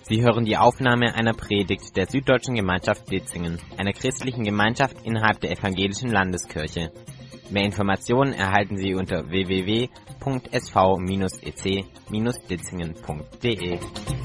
Sie hören die Aufnahme einer Predigt der Süddeutschen Gemeinschaft Ditzingen, einer christlichen Gemeinschaft innerhalb der Evangelischen Landeskirche. Mehr Informationen erhalten Sie unter www.sv-ec-ditzingen.de.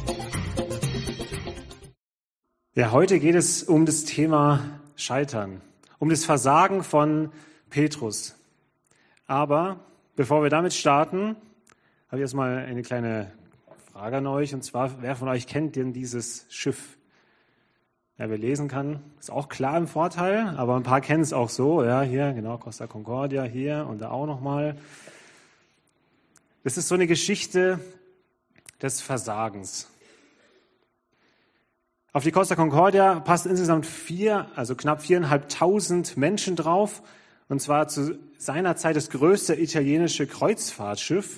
Ja, heute geht es um das Thema Scheitern, um das Versagen von Petrus. Aber bevor wir damit starten, habe ich erstmal eine kleine Frage an euch, und zwar, wer von euch kennt denn dieses Schiff? Ja, wer lesen kann, ist auch klar im Vorteil, aber ein paar kennen es auch so, ja, hier, genau, Costa Concordia, hier und da auch nochmal. Das ist so eine Geschichte des Versagens. Auf die Costa Concordia passen insgesamt knapp 4.500 Menschen drauf, und zwar zu seiner Zeit das größte italienische Kreuzfahrtschiff.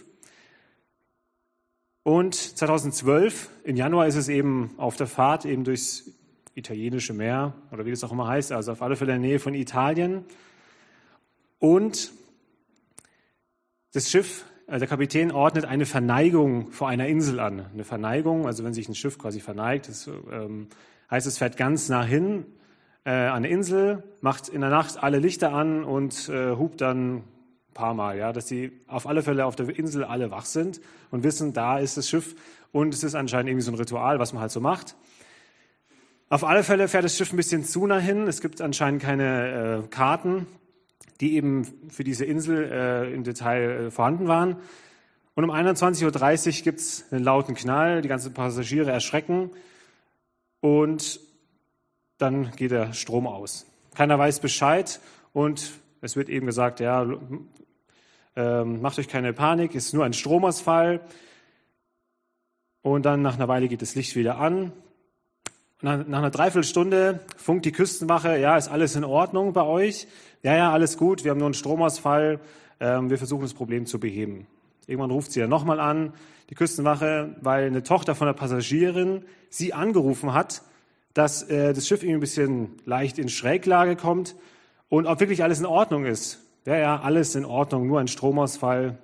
Und 2012, im Januar, ist es eben auf der Fahrt eben durchs italienische Meer, oder wie das auch immer heißt, also auf alle Fälle in der Nähe von Italien. Und das Schiff, der Kapitän ordnet eine Verneigung vor einer Insel an. Eine Verneigung, also wenn sich ein Schiff quasi verneigt, das heißt, es fährt ganz nah hin an eine Insel, macht in der Nacht alle Lichter an und hupt dann paar Mal, ja, dass sie auf alle Fälle auf der Insel alle wach sind und wissen, da ist das Schiff, und es ist anscheinend irgendwie so ein Ritual, was man halt so macht. Auf alle Fälle fährt das Schiff ein bisschen zu nah hin. Es gibt anscheinend keine Karten, die eben für diese Insel im Detail vorhanden waren. Und um 21.30 Uhr gibt es einen lauten Knall, die ganzen Passagiere erschrecken und dann geht der Strom aus. Keiner weiß Bescheid und es wird eben gesagt, ja, macht euch keine Panik, ist nur ein Stromausfall. Und dann nach einer Weile geht das Licht wieder an. Nach einer Dreiviertelstunde funkt die Küstenwache, ja, ist alles in Ordnung bei euch? Ja, alles gut, wir haben nur einen Stromausfall, wir versuchen das Problem zu beheben. Irgendwann ruft sie ja nochmal an, die Küstenwache, weil eine Tochter von der Passagierin sie angerufen hat, dass das Schiff irgendwie ein bisschen leicht in Schräglage kommt und ob wirklich alles in Ordnung ist. Ja, alles in Ordnung, nur ein Stromausfall.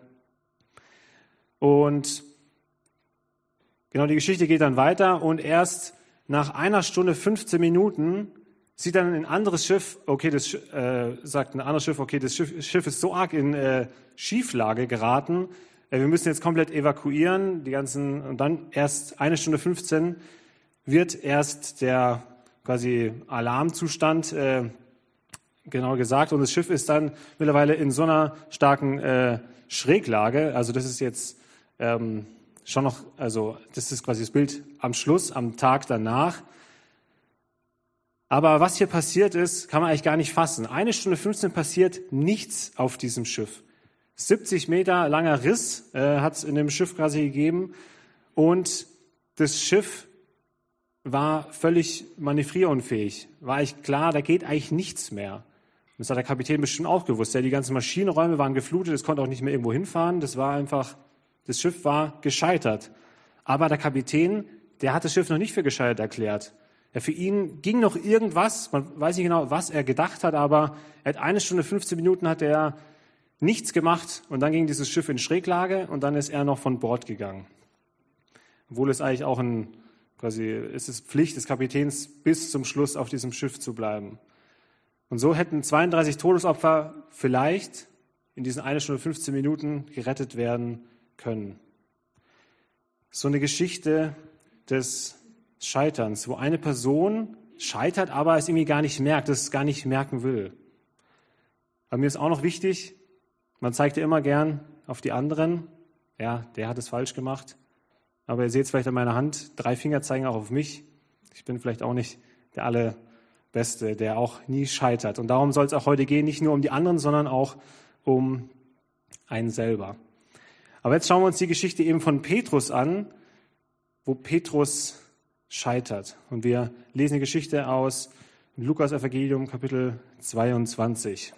Und genau, die Geschichte geht dann weiter, und erst nach 1 Stunde 15 Minuten sieht dann ein anderes Schiff, sagt ein anderes Schiff, okay, das Schiff ist so arg in Schieflage geraten, wir müssen jetzt komplett evakuieren, und dann erst 1 Stunde 15 wird erst der quasi Alarmzustand genau gesagt, und das Schiff ist dann mittlerweile in so einer starken Schräglage, also das ist jetzt schon noch, also das ist quasi das Bild am Schluss, am Tag danach. Aber was hier passiert ist, kann man eigentlich gar nicht fassen. 1 Stunde 15 passiert nichts auf diesem Schiff. 70 Meter langer Riss hat es in dem Schiff quasi gegeben, und das Schiff war völlig manövrierunfähig. War eigentlich klar, da geht eigentlich nichts mehr. Das hat der Kapitän bestimmt auch gewusst. Ja, die ganzen Maschinenräume waren geflutet, es konnte auch nicht mehr irgendwo hinfahren. Das Schiff war gescheitert. Aber der Kapitän, der hat das Schiff noch nicht für gescheitert erklärt. Ja, für ihn ging noch irgendwas, man weiß nicht genau, was er gedacht hat, aber er hat 1 Stunde 15 Minuten hat er nichts gemacht, und dann ging dieses Schiff in Schräglage, und dann ist er noch von Bord gegangen. Obwohl es eigentlich auch es ist Pflicht des Kapitäns, bis zum Schluss auf diesem Schiff zu bleiben. Und so hätten 32 Todesopfer vielleicht in diesen 1 Stunde 15 Minuten gerettet werden können. So eine Geschichte des Scheiterns, wo eine Person scheitert, aber es irgendwie gar nicht merkt, es gar nicht merken will. Aber mir ist auch noch wichtig, man zeigt ja immer gern auf die anderen, ja, der hat es falsch gemacht, aber ihr seht es vielleicht an meiner Hand, 3 Finger zeigen auch auf mich. Ich bin vielleicht auch nicht der Allerbeste, der auch nie scheitert. Und darum soll es auch heute gehen, nicht nur um die anderen, sondern auch um einen selber. Aber jetzt schauen wir uns die Geschichte eben von Petrus an, wo Petrus scheitert. Und wir lesen die Geschichte aus Lukas Evangelium, Kapitel 22.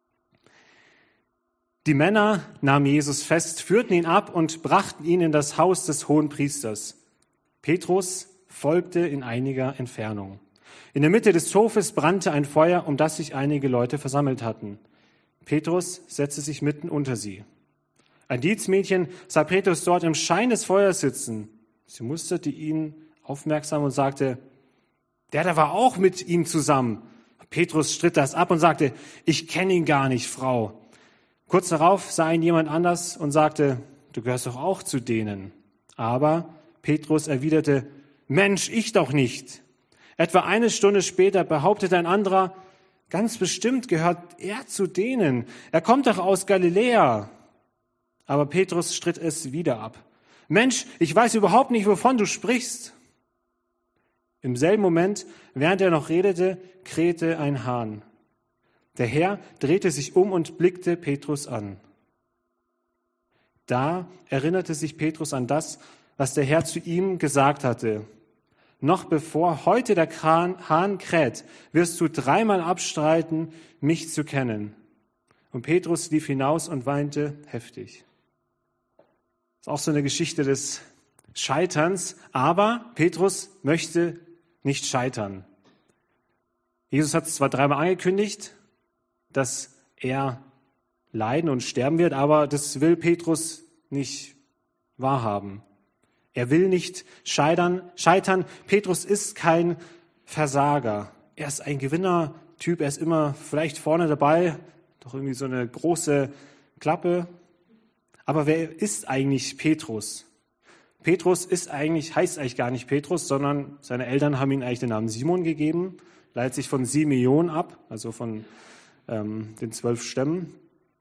Die Männer nahmen Jesus fest, führten ihn ab und brachten ihn in das Haus des Hohenpriesters. Petrus folgte in einiger Entfernung. In der Mitte des Hofes brannte ein Feuer, um das sich einige Leute versammelt hatten. Petrus setzte sich mitten unter sie. Ein Dienstmädchen sah Petrus dort im Schein des Feuers sitzen. Sie musterte ihn aufmerksam und sagte, der war auch mit ihm zusammen. Petrus stritt das ab und sagte, ich kenne ihn gar nicht, Frau. Kurz darauf sah ihn jemand anders und sagte, du gehörst doch auch zu denen. Aber Petrus erwiderte, Mensch, ich doch nicht. Etwa eine Stunde später behauptete ein anderer, ganz bestimmt gehört er zu denen. Er kommt doch aus Galiläa. Aber Petrus stritt es wieder ab. Mensch, ich weiß überhaupt nicht, wovon du sprichst. Im selben Moment, während er noch redete, krähte ein Hahn. Der Herr drehte sich um und blickte Petrus an. Da erinnerte sich Petrus an das, was der Herr zu ihm gesagt hatte. Noch bevor heute der Hahn kräht, wirst du 3-mal abstreiten, mich zu kennen. Und Petrus lief hinaus und weinte heftig. Das ist auch so eine Geschichte des Scheiterns, aber Petrus möchte nicht scheitern. Jesus hat es zwar 3-mal angekündigt, dass er leiden und sterben wird, aber das will Petrus nicht wahrhaben. Er will nicht scheitern. Petrus ist kein Versager. Er ist ein Gewinnertyp. Er ist immer vielleicht vorne dabei, doch irgendwie so eine große Klappe. Aber wer ist eigentlich Petrus? Petrus heißt eigentlich gar nicht Petrus, sondern seine Eltern haben ihm eigentlich den Namen Simon gegeben. Leitet sich von Simeon ab, also von den 12 Stämmen.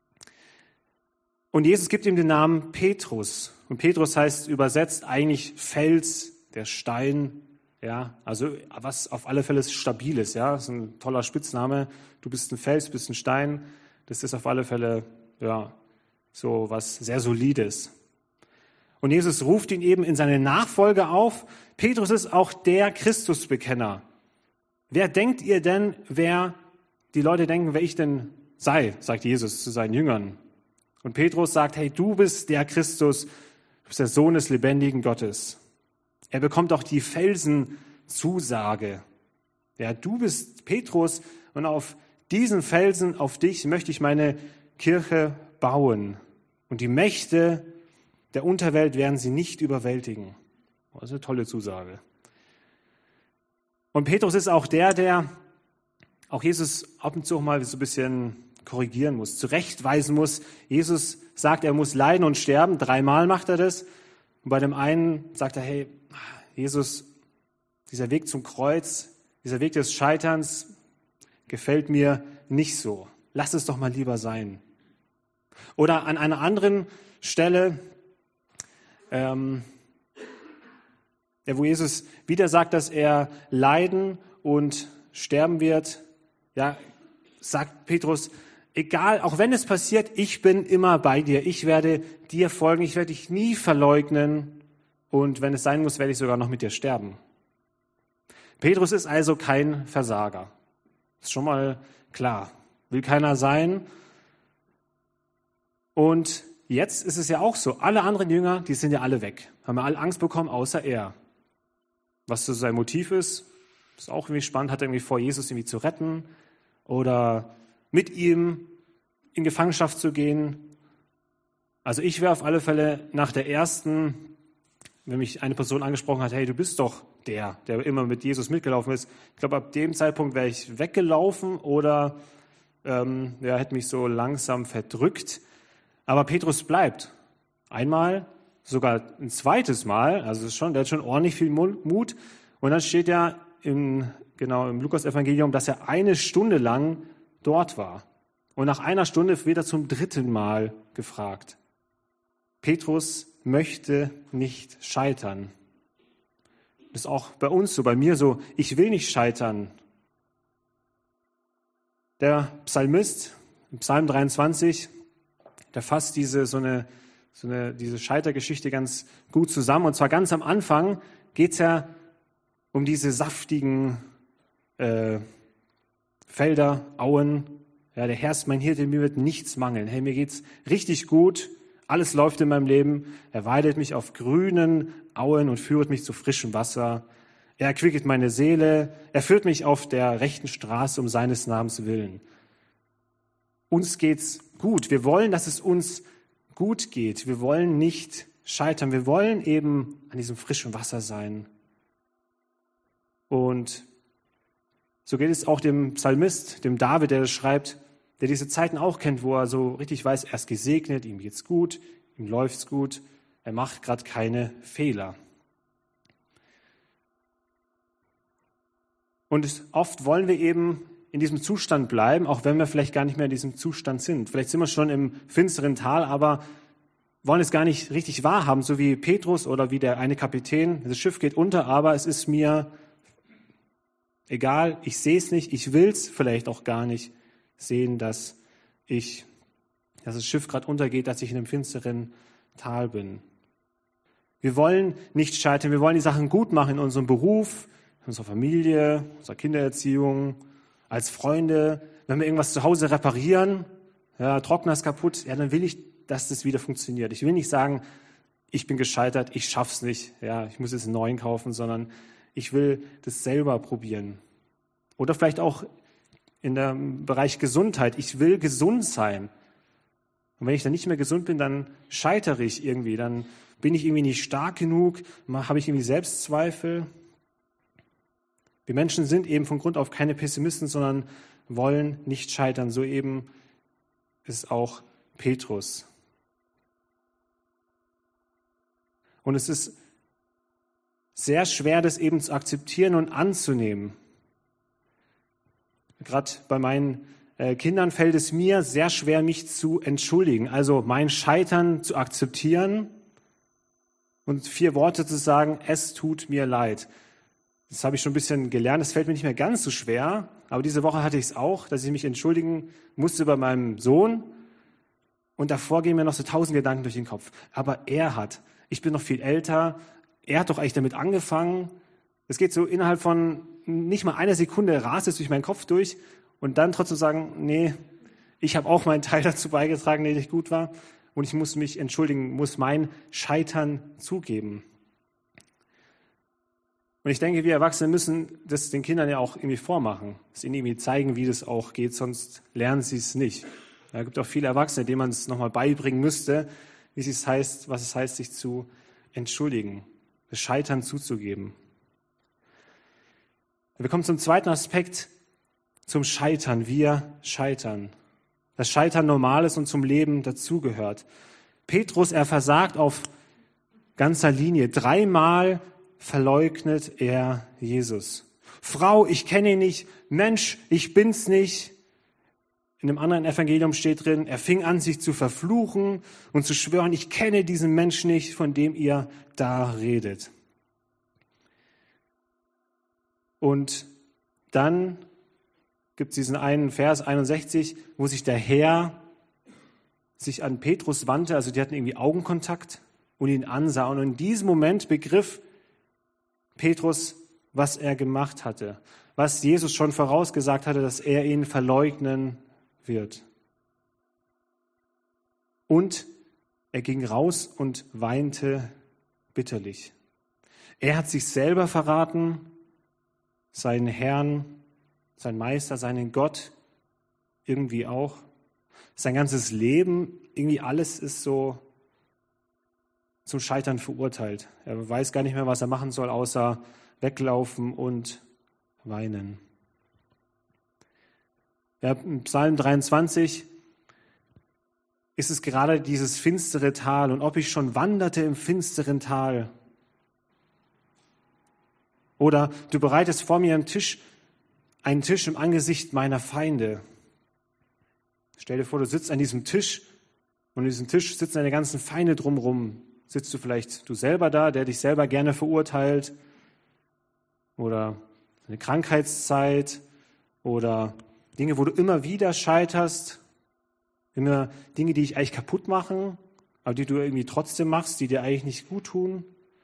Und Jesus gibt ihm den Namen Petrus. Und Petrus heißt übersetzt eigentlich Fels, der Stein, ja, also was auf alle Fälle stabil ist, ja, das ist ein toller Spitzname. Du bist ein Fels, bist ein Stein, das ist auf alle Fälle, ja, so was sehr Solides. Und Jesus ruft ihn eben in seine Nachfolge auf. Petrus ist auch der Christusbekenner. Wer denkt ihr denn, wer die Leute denken, wer ich denn sei, sagt Jesus zu seinen Jüngern. Und Petrus sagt, hey, du bist der Christus, du bist der Sohn des lebendigen Gottes. Er bekommt auch die Felsenzusage. Ja, du bist Petrus und auf diesen Felsen, auf dich möchte ich meine Kirche bauen. Und die Mächte der Unterwelt werden sie nicht überwältigen. Das ist eine tolle Zusage. Und Petrus ist auch der auch Jesus ab und zu auch mal so ein bisschen korrigieren muss, zurechtweisen muss. Jesus sagt, er muss leiden und sterben. 3-mal macht er das. Und bei dem einen sagt er, hey, Jesus, dieser Weg zum Kreuz, dieser Weg des Scheiterns gefällt mir nicht so. Lass es doch mal lieber sein. Oder an einer anderen Stelle, wo Jesus wieder sagt, dass er leiden und sterben wird, ja, sagt Petrus, egal, auch wenn es passiert, ich bin immer bei dir. Ich werde dir folgen, ich werde dich nie verleugnen und wenn es sein muss, werde ich sogar noch mit dir sterben. Petrus ist also kein Versager. Ist schon mal klar. Will keiner sein. Und jetzt ist es ja auch so, alle anderen Jünger, die sind ja alle weg. Haben ja alle Angst bekommen, außer er. Was so sein Motiv ist auch irgendwie spannend. Hat er irgendwie vor, Jesus irgendwie zu retten oder mit ihm in Gefangenschaft zu gehen? Also ich wäre auf alle Fälle nach der ersten, wenn mich eine Person angesprochen hat, hey, du bist doch der immer mit Jesus mitgelaufen ist. Ich glaube, ab dem Zeitpunkt wäre ich weggelaufen oder hätte mich so langsam verdrückt. Aber Petrus bleibt. Einmal, sogar ein zweites Mal, also der hat schon ordentlich viel Mut. Und dann steht ja im Lukas-Evangelium, dass er 1 Stunde lang dort war. Und nach 1 Stunde wird er zum 3. Mal gefragt. Petrus möchte nicht scheitern. Das ist auch bei uns so, bei mir so, ich will nicht scheitern. Der Psalmist, im Psalm 23, der fasst diese Scheitergeschichte ganz gut zusammen. Und zwar ganz am Anfang geht es ja um diese saftigen Felder, Auen. Ja, der Herr ist mein Hirte, mir wird nichts mangeln. Hey, mir geht's richtig gut. Alles läuft in meinem Leben. Er weidet mich auf grünen Auen und führet mich zu frischem Wasser. Er erquicket meine Seele. Er führt mich auf der rechten Straße um seines Namens willen. Uns geht's gut. Wir wollen, dass es uns gut geht. Wir wollen nicht scheitern. Wir wollen eben an diesem frischen Wasser sein. Und so geht es auch dem Psalmist, dem David, der das schreibt, der diese Zeiten auch kennt, wo er so richtig weiß, er ist gesegnet, ihm geht's gut, ihm läuft's gut, er macht gerade keine Fehler. Und oft wollen wir eben in diesem Zustand bleiben, auch wenn wir vielleicht gar nicht mehr in diesem Zustand sind. Vielleicht sind wir schon im finsteren Tal, aber wollen es gar nicht richtig wahrhaben, so wie Petrus oder wie der eine Kapitän. Das Schiff geht unter, aber es ist mir egal, ich sehe es nicht, ich will es vielleicht auch gar nicht sehen, dass das Schiff gerade untergeht, dass ich in einem finsteren Tal bin. Wir wollen nicht scheitern, wir wollen die Sachen gut machen in unserem Beruf, in unserer Familie, unserer Kindererziehung, als Freunde. Wenn wir irgendwas zu Hause reparieren, ja, Trockner ist kaputt, ja, dann will ich, dass das wieder funktioniert. Ich will nicht sagen, ich bin gescheitert, ich schaff's nicht, ja, ich muss jetzt einen neuen kaufen, sondern ich will das selber probieren. Oder vielleicht auch in dem Bereich Gesundheit. Ich will gesund sein. Und wenn ich dann nicht mehr gesund bin, dann scheitere ich irgendwie. Dann bin ich irgendwie nicht stark genug, habe ich irgendwie Selbstzweifel. Wir Menschen sind eben von Grund auf keine Pessimisten, sondern wollen nicht scheitern. So eben ist auch Petrus. Und es ist sehr schwer, das eben zu akzeptieren und anzunehmen. Gerade bei meinen Kindern fällt es mir sehr schwer, mich zu entschuldigen, also mein Scheitern zu akzeptieren und 4 Worte zu sagen, es tut mir leid. Das habe ich schon ein bisschen gelernt, das fällt mir nicht mehr ganz so schwer, aber diese Woche hatte ich es auch, dass ich mich entschuldigen musste bei meinem Sohn und davor gehen mir noch so 1000 Gedanken durch den Kopf. Aber ich bin noch viel älter, er hat doch eigentlich damit angefangen. Es geht so innerhalb von nicht mal einer Sekunde rast es durch meinen Kopf durch und dann trotzdem sagen, nee, ich habe auch meinen Teil dazu beigetragen, der nicht gut war und ich muss mich entschuldigen, muss mein Scheitern zugeben. Und ich denke, wir Erwachsene müssen das den Kindern ja auch irgendwie vormachen, es ihnen irgendwie zeigen, wie das auch geht, sonst lernen sie es nicht. Es gibt auch viele Erwachsene, denen man es nochmal beibringen müsste, was es heißt, sich zu entschuldigen, das Scheitern zuzugeben. Wir kommen zum zweiten Aspekt, zum Scheitern. Wir scheitern. Das Scheitern normal ist und zum Leben dazugehört. Petrus, er versagt auf ganzer Linie. 3-mal verleugnet er Jesus. Frau, ich kenne ihn nicht. Mensch, ich bin's nicht. In einem anderen Evangelium steht drin, er fing an, sich zu verfluchen und zu schwören, ich kenne diesen Menschen nicht, von dem ihr da redet. Und dann gibt es diesen einen Vers 61, wo sich der Herr sich an Petrus wandte, also die hatten irgendwie Augenkontakt und ihn ansah. Und in diesem Moment begriff Petrus, was er gemacht hatte, was Jesus schon vorausgesagt hatte, dass er ihn verleugnen wird. Und er ging raus und weinte bitterlich. Er hat sich selber verraten, seinen Herrn, seinen Meister, seinen Gott irgendwie auch. Sein ganzes Leben, irgendwie alles ist so zum Scheitern verurteilt. Er weiß gar nicht mehr, was er machen soll, außer weglaufen und weinen. Ja, im Psalm 23 ist es gerade dieses finstere Tal. Und ob ich schon wanderte im finsteren Tal. Oder du bereitest vor mir einen Tisch im Angesicht meiner Feinde. Stell dir vor, du sitzt an diesem Tisch und an diesem Tisch sitzen deine ganzen Feinde drumherum. Sitzt du vielleicht du selber da, der dich selber gerne verurteilt? Oder eine Krankheitszeit? Oder Dinge, wo du immer wieder scheiterst? Immer Dinge, die dich eigentlich kaputt machen, aber die du irgendwie trotzdem machst, die dir eigentlich nicht gut tun?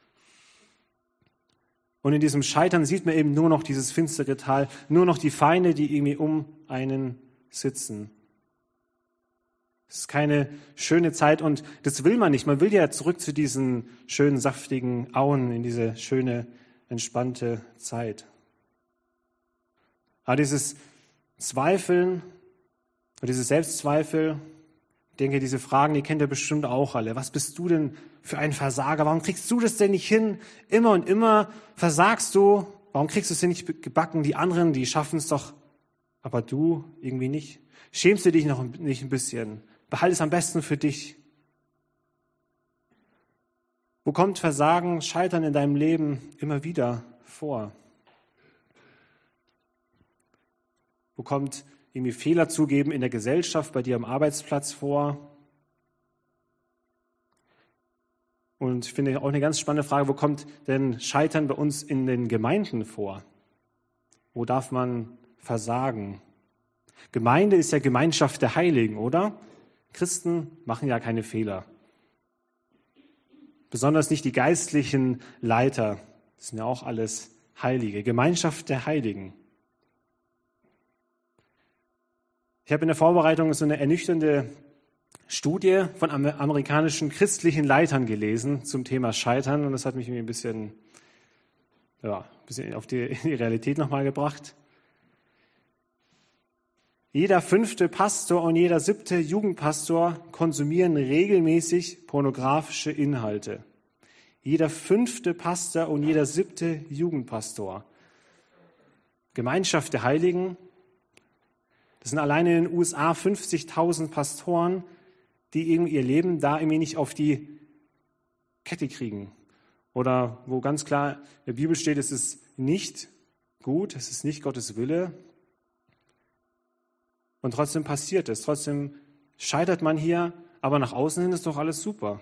Und in diesem Scheitern sieht man eben nur noch dieses finstere Tal, nur noch die Feinde, die irgendwie um einen sitzen. Es ist keine schöne Zeit und das will man nicht. Man will ja zurück zu diesen schönen, saftigen Auen, in diese schöne, entspannte Zeit. Aber dieses Zweifeln und diese Selbstzweifel, ich denke, diese Fragen, die kennt ihr bestimmt auch alle. Was bist du denn für ein Versager? Warum kriegst du das denn nicht hin? Immer und immer versagst du. warum kriegst du es denn nicht gebacken? Die anderen, die schaffen es doch, aber du irgendwie nicht. Schämst du dich noch nicht ein bisschen? Behalte es am besten für dich. Wo kommt Versagen, Scheitern in deinem Leben immer wieder vor? Wo kommt irgendwie Fehler zugeben in der Gesellschaft, bei dir am Arbeitsplatz vor? Und ich finde auch eine ganz spannende Frage, wo kommt denn Scheitern bei uns in den Gemeinden vor? Wo darf man versagen? Gemeinde ist ja Gemeinschaft der Heiligen, oder? Christen machen ja keine Fehler. Besonders nicht die geistlichen Leiter. Das sind ja auch alles Heilige. Gemeinschaft der Heiligen. Ich habe in der Vorbereitung so eine ernüchternde Studie von amerikanischen christlichen Leitern gelesen zum Thema Scheitern. Und das hat mich irgendwie ein bisschen in die Realität nochmal gebracht. Jeder 5. Pastor und jeder 7. Jugendpastor konsumieren regelmäßig pornografische Inhalte. Jeder 5. Pastor und jeder 7. Jugendpastor. Gemeinschaft der Heiligen. Das sind alleine in den USA 50.000 Pastoren, die irgendwie ihr Leben da irgendwie nicht auf die Kette kriegen. Oder wo ganz klar in der Bibel steht, es ist nicht gut, es ist nicht Gottes Wille. Und trotzdem passiert es, trotzdem scheitert man hier, aber nach außen hin ist doch alles super.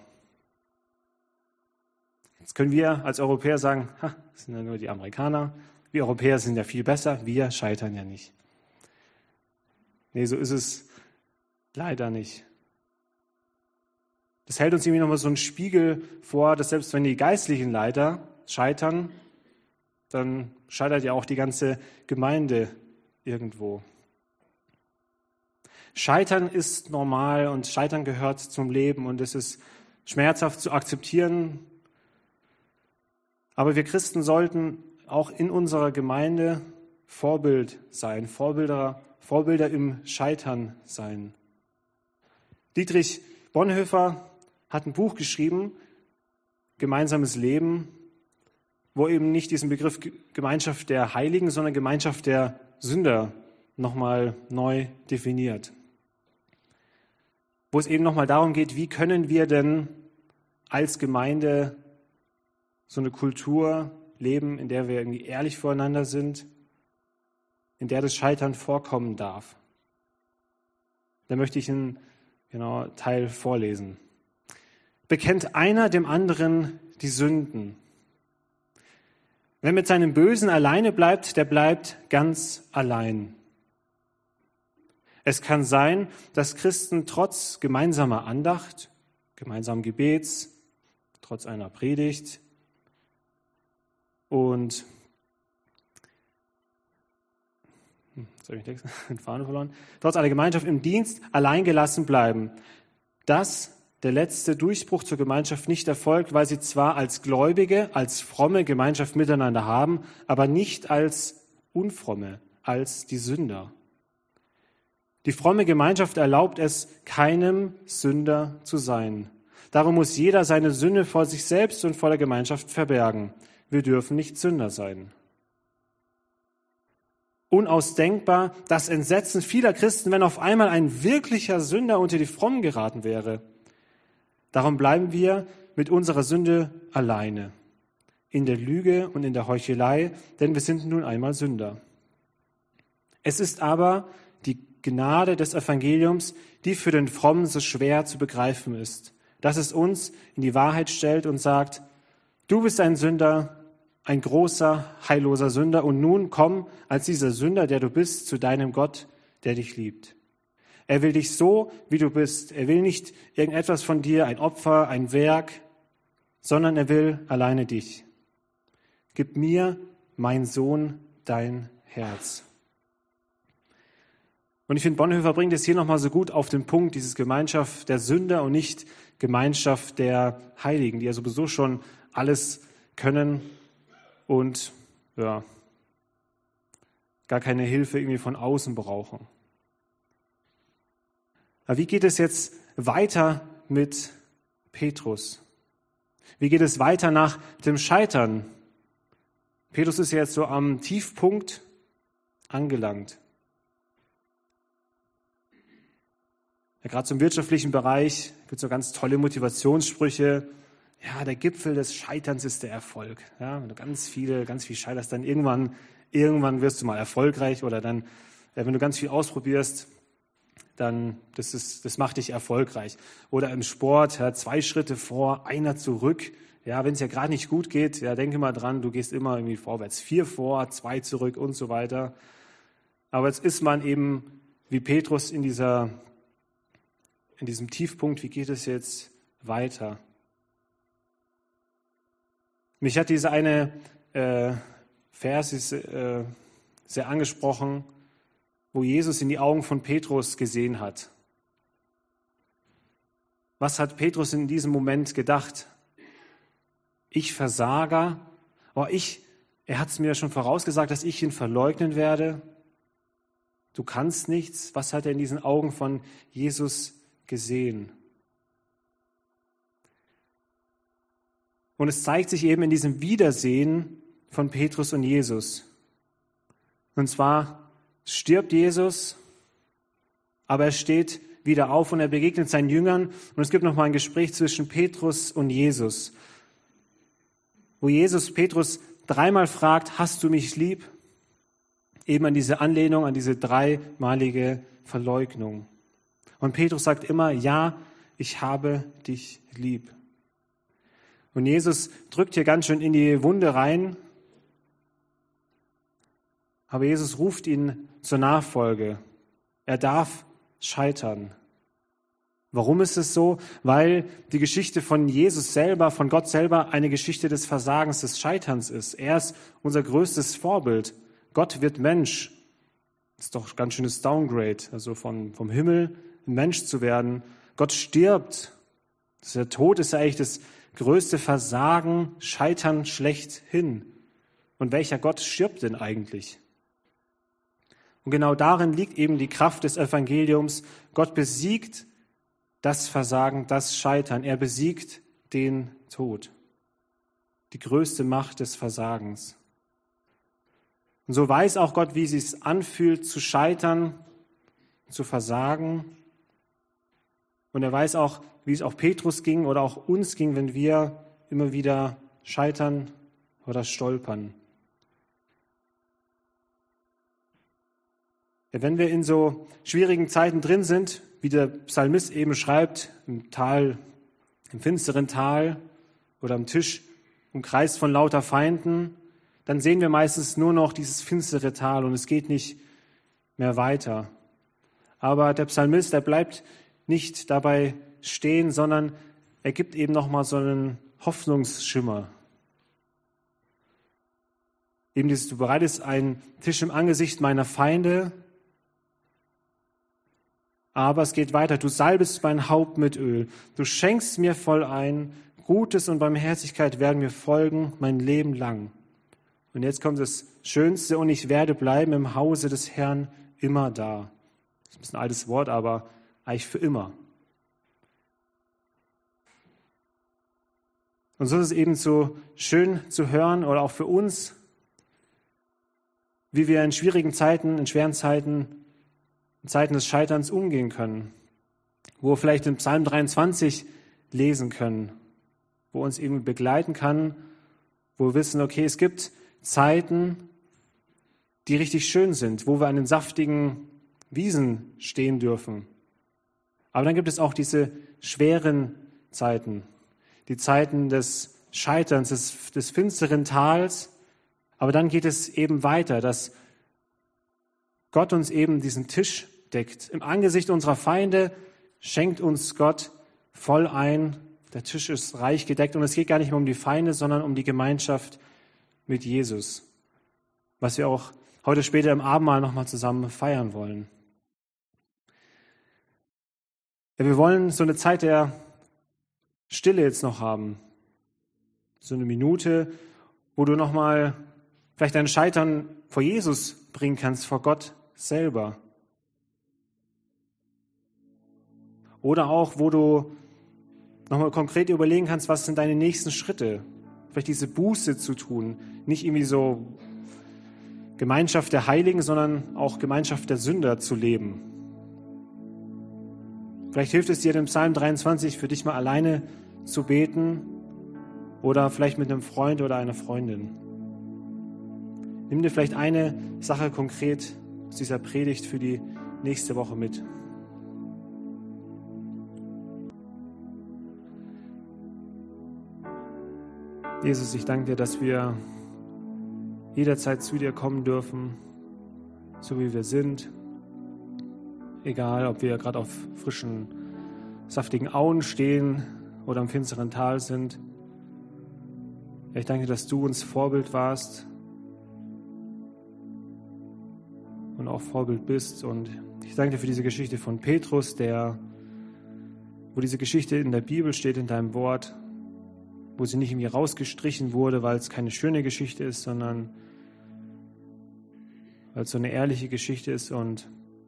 Jetzt können wir als Europäer sagen, das sind ja nur die Amerikaner, wir Europäer sind ja viel besser, wir scheitern ja nicht. Nee, so ist es leider nicht. Das hält uns irgendwie nochmal so einen Spiegel vor, dass selbst wenn die geistlichen Leiter scheitern, dann scheitert ja auch die ganze Gemeinde irgendwo. Scheitern ist normal und Scheitern gehört zum Leben und es ist schmerzhaft zu akzeptieren. Aber wir Christen sollten auch in unserer Gemeinde Vorbild sein, Vorbilder im Scheitern sein. Dietrich Bonhoeffer hat ein Buch geschrieben, Gemeinsames Leben, wo eben nicht diesen Begriff Gemeinschaft der Heiligen, sondern Gemeinschaft der Sünder nochmal neu definiert. Wo es eben nochmal darum geht, wie können wir denn als Gemeinde so eine Kultur leben, in der wir irgendwie ehrlich voreinander sind, in der das Scheitern vorkommen darf. Da möchte ich einen Teil vorlesen. Bekennt einer dem anderen die Sünden. Wer mit seinem Bösen alleine bleibt, der bleibt ganz allein. Es kann sein, dass Christen trotz gemeinsamer Andacht, gemeinsamen Gebets, trotz einer Predigt und trotz aller Gemeinschaft im Dienst allein gelassen bleiben. Dass der letzte Durchbruch zur Gemeinschaft nicht erfolgt, weil sie zwar als Gläubige, als fromme Gemeinschaft miteinander haben, aber nicht als unfromme, als die Sünder. Die fromme Gemeinschaft erlaubt es, keinem Sünder zu sein. Darum muss jeder seine Sünde vor sich selbst und vor der Gemeinschaft verbergen. Wir dürfen nicht Sünder sein. Unausdenkbar das Entsetzen vieler Christen, wenn auf einmal ein wirklicher Sünder unter die Frommen geraten wäre. Darum bleiben wir mit unserer Sünde alleine, in der Lüge und in der Heuchelei, denn wir sind nun einmal Sünder. Es ist aber die Gnade des Evangeliums, die für den Frommen so schwer zu begreifen ist, dass es uns in die Wahrheit stellt und sagt, du bist ein Sünder, ein großer, heilloser Sünder und nun komm als dieser Sünder, der du bist, zu deinem Gott, der dich liebt. Er will dich so, wie du bist. Er will nicht irgendetwas von dir, ein Opfer, ein Werk, sondern er will alleine dich. Gib mir, mein Sohn, dein Herz. Und ich finde, Bonhoeffer bringt es hier nochmal so gut auf den Punkt, dieses Gemeinschaft der Sünder und nicht Gemeinschaft der Heiligen, die ja sowieso schon alles können und gar keine Hilfe irgendwie von außen brauchen. Aber wie geht es jetzt weiter mit Petrus? Wie geht es weiter nach dem Scheitern Petrus ist jetzt so am Tiefpunkt angelangt. Ja, gerade zum wirtschaftlichen Bereich gibt es so ganz tolle Motivationssprüche. Ja, der Gipfel des Scheiterns ist der Erfolg. Ja, wenn du ganz viel scheiterst, dann irgendwann wirst du mal erfolgreich, oder dann, wenn du ganz viel ausprobierst, dann das macht dich erfolgreich. Oder im Sport, 2 Schritte vor, 1 zurück. Ja, wenn es ja gerade nicht gut geht, ja, denke mal dran, du gehst immer irgendwie vorwärts. 4 vor, 2 zurück und so weiter. Aber jetzt ist man eben wie Petrus in diesem Tiefpunkt. Wie geht es jetzt weiter? Mich hat diese eine Vers sehr angesprochen, wo Jesus in die Augen von Petrus gesehen hat. Was hat Petrus in diesem Moment gedacht? Ich Versager? Er hat es mir schon vorausgesagt, dass ich ihn verleugnen werde. Du kannst nichts. Was hat er in diesen Augen von Jesus gesehen? Und es zeigt sich eben in diesem Wiedersehen von Petrus und Jesus. Und zwar stirbt Jesus, aber er steht wieder auf und er begegnet seinen Jüngern. Und es gibt nochmal ein Gespräch zwischen Petrus und Jesus, wo Jesus Petrus 3-mal fragt, hast du mich lieb? Eben an diese Anlehnung, an diese 3-malige Verleugnung. Und Petrus sagt immer, ja, ich habe dich lieb. Und Jesus drückt hier ganz schön in die Wunde rein. Aber Jesus ruft ihn zur Nachfolge. Er darf scheitern. Warum ist es so? Weil die Geschichte von Jesus selber, von Gott selber, eine Geschichte des Versagens, des Scheiterns ist. Er ist unser größtes Vorbild. Gott wird Mensch. Das ist doch ein ganz schönes Downgrade, also vom Himmel ein Mensch zu werden. Gott stirbt. Der Tod ist ja eigentlich das größte Versagen, Scheitern schlechthin. Und welcher Gott stirbt denn eigentlich? Und genau darin liegt eben die Kraft des Evangeliums. Gott besiegt das Versagen, das Scheitern. Er besiegt den Tod. Die größte Macht des Versagens. Und so weiß auch Gott, wie es sich anfühlt, zu scheitern, zu versagen. Und er weiß auch, wie es auch Petrus ging oder auch uns ging, wenn wir immer wieder scheitern oder stolpern. Ja, wenn wir in so schwierigen Zeiten drin sind, wie der Psalmist eben schreibt, im finsteren Tal oder am Tisch umkreist von lauter Feinden, dann sehen wir meistens nur noch dieses finstere Tal und es geht nicht mehr weiter. Aber der Psalmist, der bleibt nicht dabei stehen, sondern er gibt eben nochmal so einen Hoffnungsschimmer. Eben dieses, du bereitest einen Tisch im Angesicht meiner Feinde, aber es geht weiter. Du salbest mein Haupt mit Öl. Du schenkst mir voll ein. Gutes und Barmherzigkeit werden mir folgen mein Leben lang. Und jetzt kommt das Schönste. Und ich werde bleiben im Hause des Herrn immer da. Das ist ein bisschen ein altes Wort, aber eigentlich für immer. Und so ist es eben so schön zu hören, oder auch für uns, wie wir in schwierigen Zeiten, in schweren Zeiten, in Zeiten des Scheiterns umgehen können, wo wir vielleicht in Psalm 23 lesen können, wo uns irgendwie begleiten kann, wo wir wissen, okay, es gibt Zeiten, die richtig schön sind, wo wir an den saftigen Wiesen stehen dürfen. Aber dann gibt es auch diese schweren Zeiten, die Zeiten des Scheiterns, des finsteren Tals. Aber dann geht es eben weiter, dass Gott uns eben diesen Tisch deckt. Im Angesicht unserer Feinde schenkt uns Gott voll ein. Der Tisch ist reich gedeckt und es geht gar nicht mehr um die Feinde, sondern um die Gemeinschaft mit Jesus, was wir auch heute später im Abendmahl nochmal zusammen feiern wollen. Ja, wir wollen so eine Zeit der Stille jetzt noch haben. So eine Minute, wo du nochmal vielleicht dein Scheitern vor Jesus bringen kannst, vor Gott selber. Oder auch, wo du nochmal konkret überlegen kannst, was sind deine nächsten Schritte? vielleicht diese Buße zu tun. Nicht irgendwie so Gemeinschaft der Heiligen, sondern auch Gemeinschaft der Sünder zu leben. Vielleicht hilft es dir, im Psalm 23 für dich mal alleine zu beten oder vielleicht mit einem Freund oder einer Freundin. Nimm dir vielleicht eine Sache konkret aus dieser Predigt für die nächste Woche mit. Jesus, ich danke dir, dass wir jederzeit zu dir kommen dürfen, so wie wir sind. Egal, ob wir gerade auf frischen, saftigen Auen stehen oder im finsteren Tal sind. Ich danke dir, dass du uns Vorbild warst und auch Vorbild bist. Und ich danke dir für diese Geschichte von Petrus, wo diese Geschichte in der Bibel steht, in deinem Wort, wo sie nicht irgendwie rausgestrichen wurde, weil es keine schöne Geschichte ist, sondern weil es so eine ehrliche Geschichte ist. Und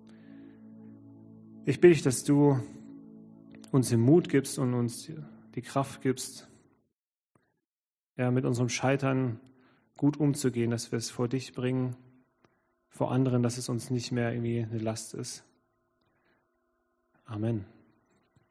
ich bitte dich, dass du uns den Mut gibst und uns die Kraft gibst, ja, mit unserem Scheitern gut umzugehen, dass wir es vor dich bringen, vor anderen, dass es uns nicht mehr irgendwie eine Last ist. Amen.